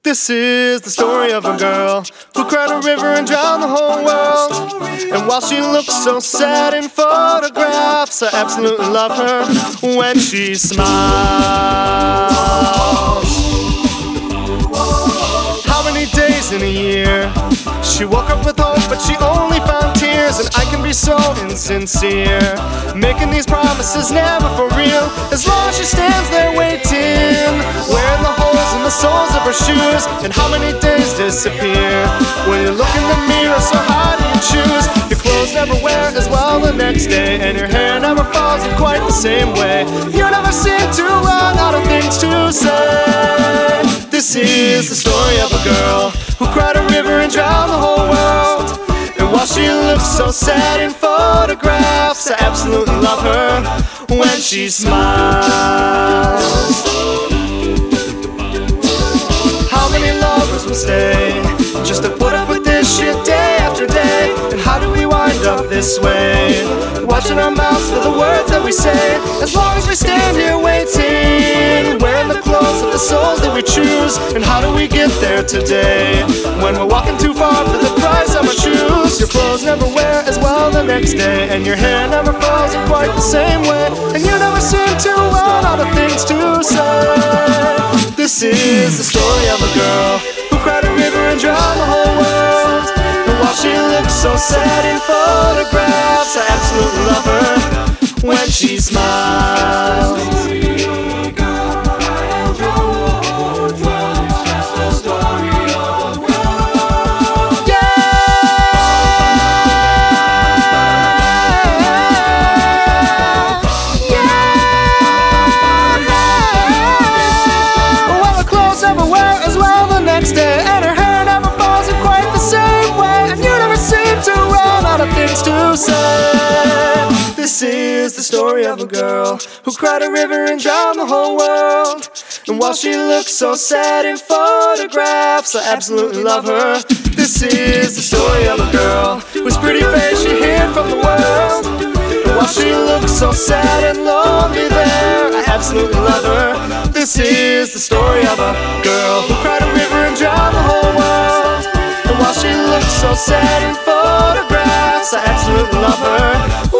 This is the story of a girl who cried a river and drowned the whole world. And while she looks so sad in photographs, I absolutely love her when she smiles. How many days in a year she woke up with hope, but she only found tears. And I can be so insincere, making these promises never for real, as long as she stands there waiting, wearing the holes in the soles of her shoes. And how many days disappear when you look in the mirror, so how do you choose? Your clothes never wear as well the next day, and your hair never falls in quite the same way. You never seem to run out of things to say. This is the story of a girl who cried a river and drowned the whole world. And while she looks so sad in photographs, I absolutely love her when she smiles. How many lovers will stay just to put up with this shit day after day? And how do we wind up this way, watching our mouths for the words that we say, as long as we stand here waiting, wearing the clothes of the souls that we choose? And how do we get there today when we're walking too far for the price of our shoes? Your clothes never wear as well the next day, and your hair never falls in quite the same way, and you never seem to run out of things to say. This is the story of a girl who cried a river and drowned the whole world. And while she looks so sad in photographs, I absolutely love her when she smiles. Day, and her hair never falls in quite the same way, and you never seem to run out of things to say. This is the story of a girl who cried a river and drowned the whole world. And while she looks so sad in photographs, I absolutely love her. This is the story of a girl whose pretty face she hid from the world. And while she looks so sad and lonely there, I absolutely love her. This is the story of a girl who cried a river and drowned the whole world. And while she looks so sad in photographs, I absolutely love her.